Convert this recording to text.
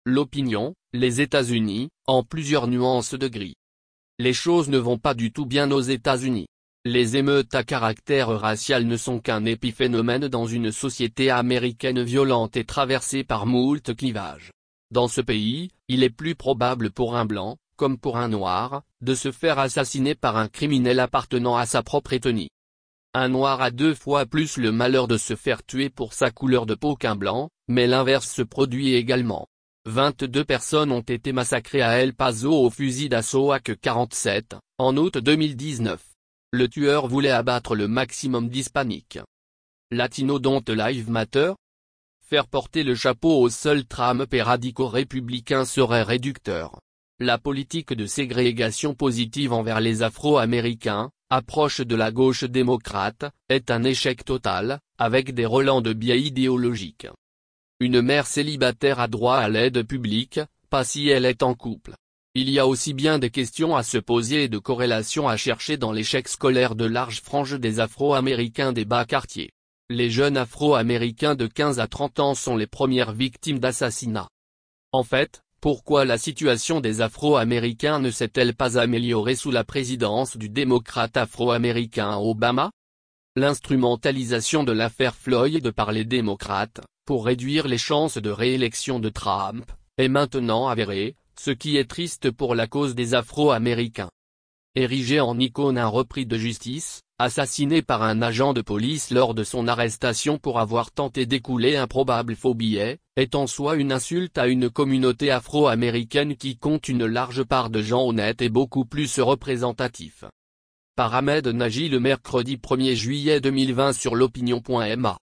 L'opinion, les États-Unis, en plusieurs nuances de gris. Les choses ne vont pas du tout bien aux États-Unis. Les émeutes à caractère racial ne sont qu'un épiphénomène dans une société américaine violente et traversée par moult clivages. Dans ce pays, il est plus probable pour un blanc, comme pour un noir, de se faire assassiner par un criminel appartenant à sa propre ethnie. Un noir a 2 fois plus le malheur de se faire tuer pour sa couleur de peau qu'un blanc, mais l'inverse se produit également. 22 personnes ont été massacrées à El Paso au fusil d'assaut AK-47, en août 2019. Le tueur voulait abattre le maximum d'hispaniques. Latino Don't Live Matter? Faire porter le chapeau aux seuls Trump et radicaux républicains serait réducteur. La politique de ségrégation positive envers les Afro-Américains, approche de la gauche démocrate, est un échec total, avec des relents de biais idéologiques. Une mère célibataire a droit à l'aide publique, pas si elle est en couple. Il y a aussi bien des questions à se poser et de corrélations à chercher dans l'échec scolaire de larges franges des Afro-Américains des bas quartiers. Les jeunes Afro-Américains de 15 à 30 ans sont les premières victimes d'assassinats. En fait, pourquoi la situation des Afro-Américains ne s'est-elle pas améliorée sous la présidence du démocrate afro-américain Obama? L'instrumentalisation de l'affaire Floyd par les démocrates, pour réduire les chances de réélection de Trump, est maintenant avérée, ce qui est triste pour la cause des Afro-Américains. Érigé en icône un repris de justice, assassiné par un agent de police lors de son arrestation pour avoir tenté d'écouler un probable faux billet, est en soi une insulte à une communauté afro-américaine qui compte une large part de gens honnêtes et beaucoup plus représentatifs. Par Ahmed Nagy le mercredi 1er juillet 2020 sur l'opinion.ma.